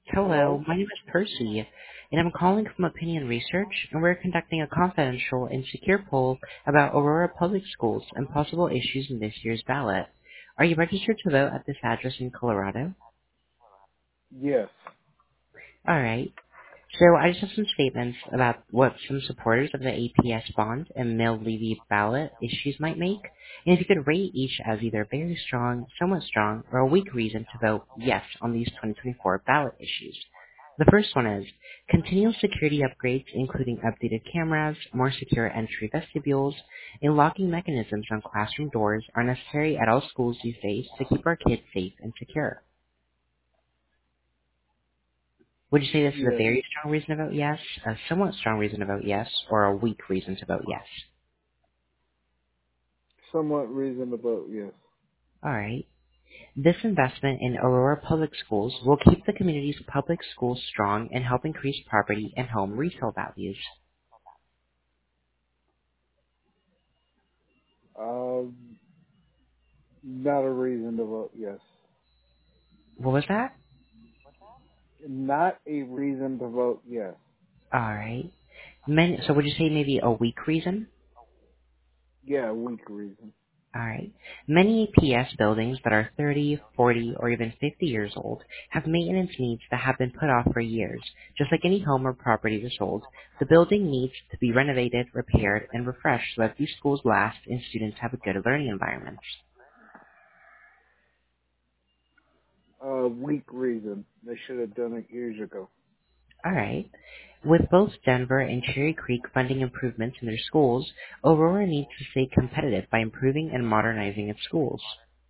Hello? Hello, my name is Percy, and I'm calling from Opinion Research, and we're conducting a confidential and secure poll about Aurora Public Schools and possible issues in this year's ballot. Are you registered to vote at this address in Colorado? Yes. All right. So I just have some statements about what some supporters of the APS bond and mill levy ballot issues might make, and if you could rate each as either very strong, somewhat strong, or a weak reason to vote yes on these 2024 ballot issues. The first one is continual security upgrades, including updated cameras, more secure entry vestibules, and locking mechanisms on classroom doors are necessary at all schools these days to keep our kids safe and secure. Would you say this is a Yes. very strong reason to vote yes, a somewhat strong reason to vote yes, or a weak reason to vote yes? Somewhat reasonable, yes. All right. This investment in Aurora Public Schools will keep the community's public schools strong and help increase property and home resale values. Um, Not a reason to vote yes. What was that? Not a reason to vote yes. All right. So would you say maybe a weak reason? Yeah, weak reason. All right. Many APS buildings that are 30, 40, or even 50 years old have maintenance needs that have been put off for years. Just like any home or property that's sold, the building needs to be renovated, repaired, and refreshed so that these schools last and students have a good learning environment. Weak reason. They should have done it years ago. All right. With both Denver and Cherry Creek funding improvements in their schools, Aurora needs to stay competitive by improving and modernizing its schools.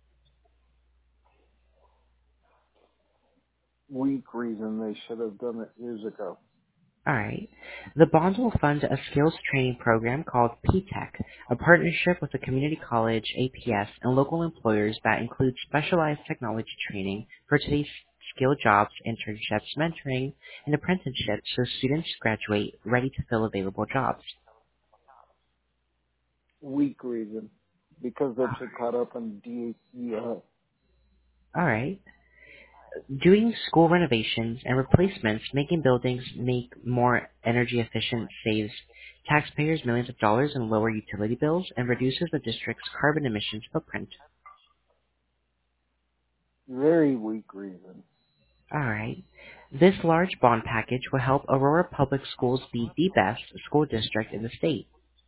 Weak reason. They should have done it years ago. All right. The bond will fund a skills training program called PTech, a partnership with a community college, APS, and local employers that includes specialized technology training for today's skilled jobs, internships, mentoring, and apprenticeships so students graduate ready to fill available jobs. Weak reason. Because they're too caught up in DHEI. All right. Doing school renovations and replacements, making buildings make more energy efficient saves taxpayers millions of dollars in lower utility bills and reduces the district's carbon emissions footprint. Very weak reason. All right. This large bond package will help Aurora Public Schools be the best school district in the state.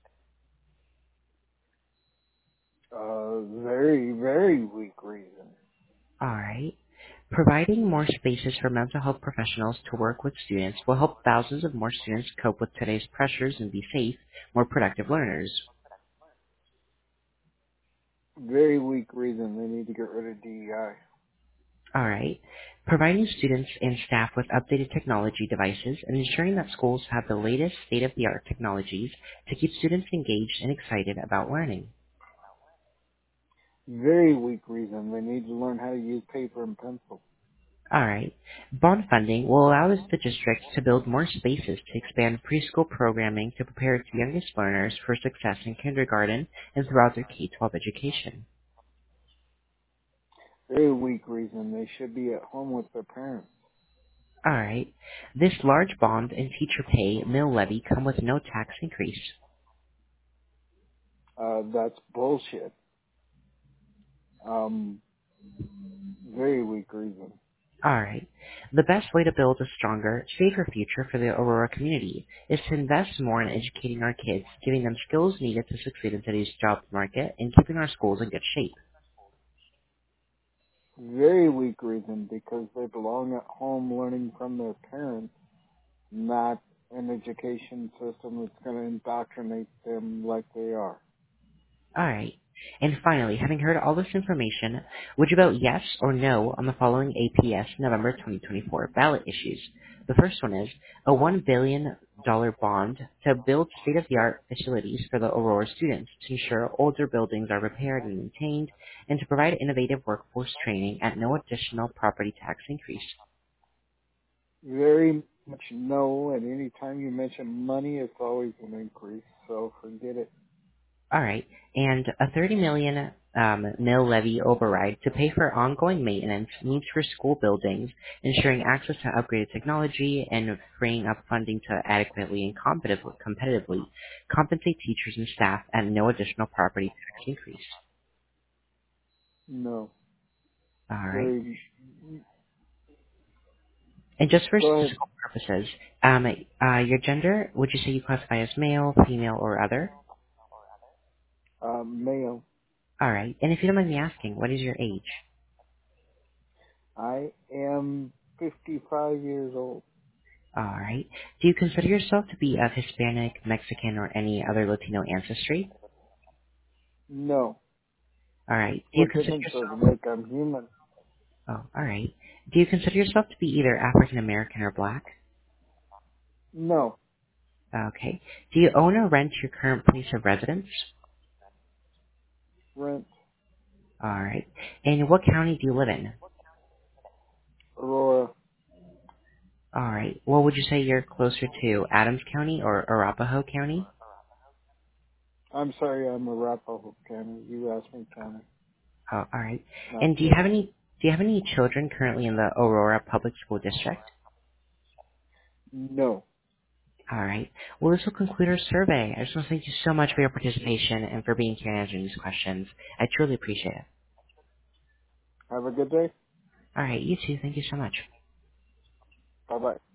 Very, very weak reason. All right. Providing more spaces for mental health professionals to work with students will help thousands of more students cope with today's pressures and be safe, more productive learners. Very weak reason. They need to get rid of DEI. All right. Providing students and staff with updated technology devices and ensuring that schools have the latest state-of-the-art technologies to keep students engaged and excited about learning. Very weak reason. They need to learn how to use paper and pencil. All right. Bond funding will allow the district to build more spaces to expand preschool programming to prepare its youngest learners for success in kindergarten and throughout their K-12 education. Very weak reason. They should be at home with their parents. All right. This large bond and teacher pay mill levy come with no tax increase. That's bullshit. Um, Very weak reason. All right. The best way to build a stronger, safer future for the Aurora community is to invest more in educating our kids, giving them skills needed to succeed in today's job market, and keeping our schools in good shape. Very weak reason because they belong at home learning from their parents, not an education system that's going to indoctrinate them like they are. All right. And finally, having heard all this information, would you vote yes or no on the following APS November 2024 ballot issues? The first one is a $1 billion bond to build state-of-the-art facilities for the Aurora students to ensure older buildings are repaired and maintained and to provide innovative workforce training at no additional property tax increase. Very much no, and any time you mention money, it's always an increase, so forget it. All right. And a 30 million mill levy override to pay for ongoing maintenance needs for school buildings, ensuring access to upgraded technology and freeing up funding to adequately and competitively compensate teachers and staff at no additional property tax increase. No. All right. Very. And just for Go ahead. statistical purposes, your gender, would you say you classify as male, female, or other? Male. All right. And if you don't mind me asking, what is your age? I am 55 years old. All right. Do you consider yourself to be of Hispanic, Mexican, or any other Latino ancestry? No. All right. Do you What consider difference does it yourself? make? I'm human. Oh, all right. Do you consider yourself to be either African American or Black? No. Okay. Do you own or rent your current place of residence? Rent. All right. And what county do you live in? Aurora. All right. Well, would you say you're closer to Adams County or Arapahoe County? I'm sorry, I'm Arapahoe County. You asked me county, Oh, all right. not And city. do you have any children currently in the Aurora Public School District? No. All right. Well, this will conclude our survey. I just want to thank you so much for your participation and for being here and answering these questions. I truly appreciate it. Have a good day. All right. You too. Thank you so much. Bye bye.